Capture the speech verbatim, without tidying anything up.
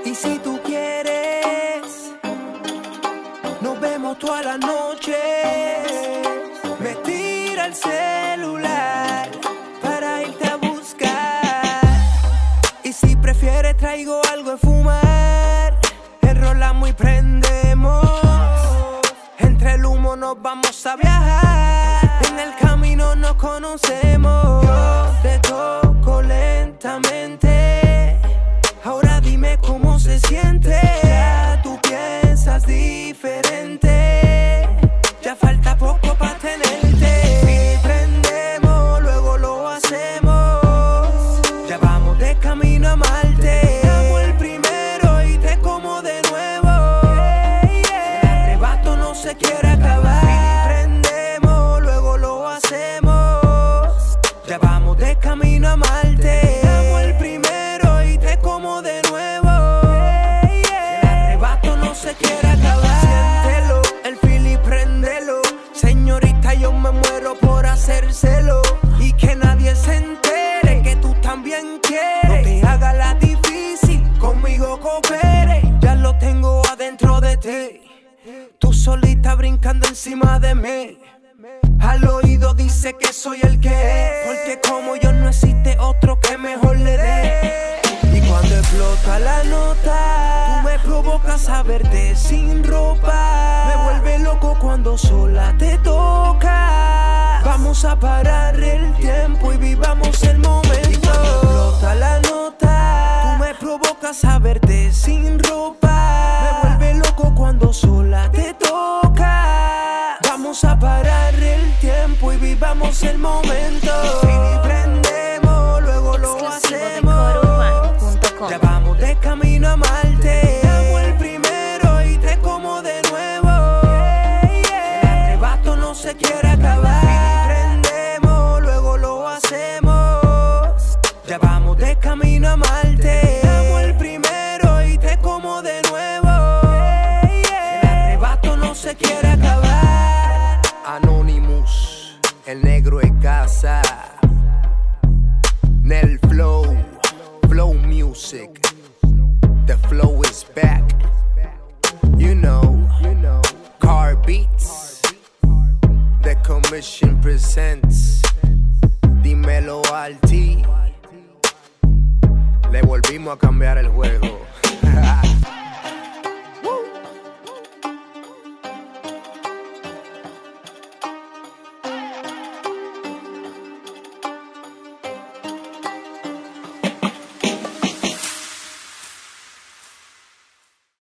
Y si tú quieres, nos vemos toda la noche. Me tira el celular para irte a buscar. Y si prefieres, traigo algo de fumar. Enrolamos y prendemos. Entre el humo nos vamos a viajar. En el camino nos conocemos. Yo te toco lentamente. Ahora dime cómo se siente. Ya tú piensas diferente. Ya falta poco para tenerte. Si prendemos, luego lo hacemos. Ya vamos de camino a Marte. Amo el primero y te como de nuevo. El arrebato no se quiere acabar. Si prendemos, luego lo hacemos. Ya vamos de camino a Marte. Amo el primero y te como de nuevo. El arrebato no se quiere acabar. Siéntelo, el fili préndelo. Señorita, yo me muero por hacérselo. Y que nadie se entere que tú también quieres. No te hagas la difícil, conmigo coopere. Ya lo tengo adentro de ti. Tú solita brincando encima de mí. Al oído dice que soy el que es. Porque como yo no existe otro que mejor le dé. Y cuando explota la nota, tú me provocas a verte sin ropa. Me vuelve loco cuando sola te toca. Vamos a parar el tiempo y vivamos el momento. Y cuando explota la nota, tú me provocas a verte sin ropa. Me vuelve loco cuando sola te toca. Vamos a parar el tiempo y vivamos el momento. Si prendemos, luego lo hacemos. Ya vamos de camino a Marte. Amo el primero y te como de nuevo. El arrebato no se quiere acabar. Si prendemos, luego lo hacemos. Ya vamos de camino a Marte. Amo el primero y te como de nuevo. El arrebato no se quiere acabar. Anonymous, el negro en casa. Nel Flow, Flow Music. The flow is back. You know, Car Beats. The Commission presents. Dímelo al T. Le volvimos a cambiar el juego.